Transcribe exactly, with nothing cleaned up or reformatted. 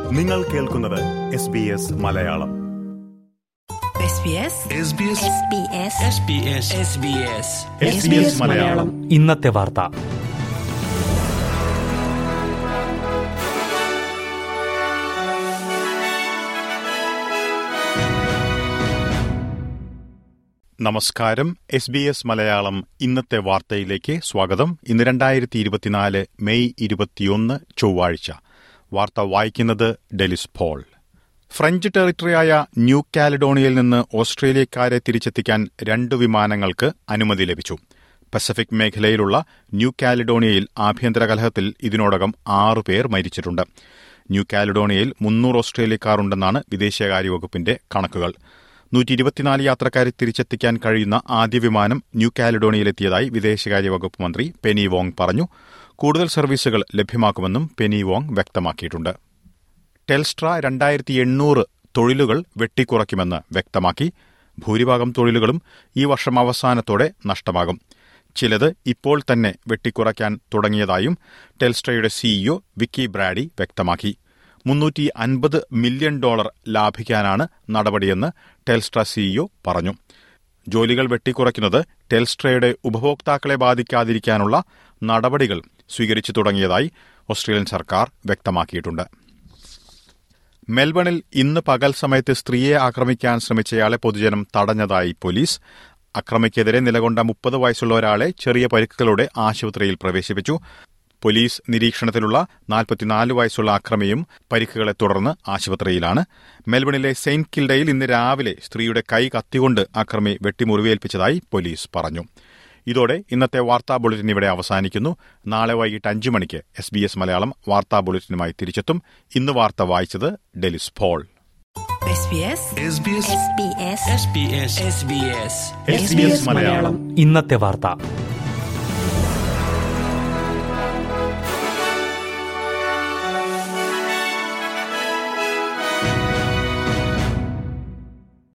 നിങ്ങൾ കേൾക്കുന്നത് S B S Malayalam. ഇന്നത്തെ വാർത്ത. നമസ്കാരം. എസ് ബി എസ് മലയാളം ഇന്നത്തെ വാർത്തയിലേക്ക് സ്വാഗതം. ഇന്ന് രണ്ടായിരത്തി ഇരുപത്തിനാല് മെയ് ഇരുപത്തിയൊന്ന് ചൊവ്വാഴ്ച. വാർത്ത വായിക്കുന്നത് ഡെലിസ് പോൾ. ഫ്രഞ്ച് ടെറിട്ടറിയായ ന്യൂ കാലിഡോണിയയിൽ നിന്ന് ഓസ്ട്രേലിയക്കാരെ തിരിച്ചെത്തിക്കാൻ രണ്ടു വിമാനങ്ങൾക്ക് അനുമതി ലഭിച്ചു. പസഫിക് മേഖലയിലുള്ള ന്യൂ കാലിഡോണിയയിൽ ആഭ്യന്തര കലഹത്തിൽ ഇതിനോടകം ആറുപേർ മരിച്ചിട്ടുണ്ട്. ന്യൂ കാലിഡോണിയയിൽ മുന്നൂറ് ഓസ്ട്രേലിയക്കാർ ഉണ്ടെന്നാണ് വിദേശകാര്യവകുപ്പിന്റെ കണക്കുകൾ. നൂറ്റി ഇരുപത്തിനാല് യാത്രക്കാരെ തിരിച്ചെത്തിക്കാൻ കഴിയുന്ന ആദ്യ വിമാനം ന്യൂ കാലിഡോണിയയിലെത്തിയതായി വിദേശകാര്യവകുപ്പ് മന്ത്രി പെനി വോങ് പറഞ്ഞു. കൂടുതൽ സർവീസുകൾ ലഭ്യമാക്കുമെന്നും പെനി വോങ് വ്യക്തമാക്കിയിട്ടുണ്ട്. ടെൽസ്ട്ര രണ്ടായിരത്തി എണ്ണൂറ് തൊഴിലുകൾ വെട്ടിക്കുറയ്ക്കുമെന്ന് വ്യക്തമാക്കി. ഭൂരിഭാഗം തൊഴിലുകളും ഈ വർഷം അവസാനത്തോടെ നഷ്ടമാകും. ചിലത് ഇപ്പോൾ തന്നെ വെട്ടിക്കുറയ്ക്കാൻ തുടങ്ങിയതായും ടെൽസ്ട്രയുടെ സിഇഒ വിക്കി ബ്രാഡി വ്യക്തമാക്കി. മുന്നൂറ്റി അൻപത് മില്യൺ ഡോളർ ലാഭിക്കാനാണ് നടപടിയെന്ന് ടെൽസ്ട്ര സിഇഒ പറഞ്ഞു. ജോലികൾ വെട്ടിക്കുറയ്ക്കുന്നത് ടെൽസ്ട്രയുടെ ഉപഭോക്താക്കളെ ബാധിക്കാതിരിക്കാനുള്ള നടപടികൾ സ്വീകരിച്ചു തുടങ്ങിയതായി ഓസ്ട്രേലിയൻ സർക്കാർ വ്യക്തമാക്കിയിട്ടുണ്ട്. മെൽബണിൽ ഇന്ന് പകൽ സമയത്ത് സ്ത്രീയെ ആക്രമിക്കാൻ ശ്രമിച്ചയാളെ പൊതുജനം തടഞ്ഞതായി പോലീസ്. അക്രമിക്കെതിരെ നിലകൊണ്ട മുപ്പത് വയസ്സുള്ള ഒരാളെ ചെറിയ പരിക്കുകളോടെ ആശുപത്രിയിൽ പ്രവേശിപ്പിച്ചു. പോലീസ് നിരീക്ഷണത്തിലുള്ള നാൽപ്പത്തിനാല് വയസ്സുള്ള അക്രമിയും പരിക്കുകളെ തുടർന്ന് ആശുപത്രിയിലാണ്. മെൽബണിലെ സെയിന്റ് കിൽഡയിൽ ഇന്ന് രാവിലെ സ്ത്രീയുടെ കൈ കത്തികൊണ്ട് അക്രമി വെട്ടിമുറിവേൽപ്പിച്ചതായി പോലീസ് പറഞ്ഞു. ഇതോടെ ഇന്നത്തെ വാർത്താ ബുള്ളറ്റിൻ ഇവിടെ അവസാനിക്കുന്നു. നാളെ വൈകിട്ട് അഞ്ചു മണിക്ക് എസ് ബി എസ് മലയാളം വാർത്താ ബുള്ളറ്റിനുമായി തിരിച്ചെത്തും. ഇന്ന് വാർത്ത വായിച്ചത് ഡെലിസ് പോൾ. ഇന്നത്തെ വാർത്ത.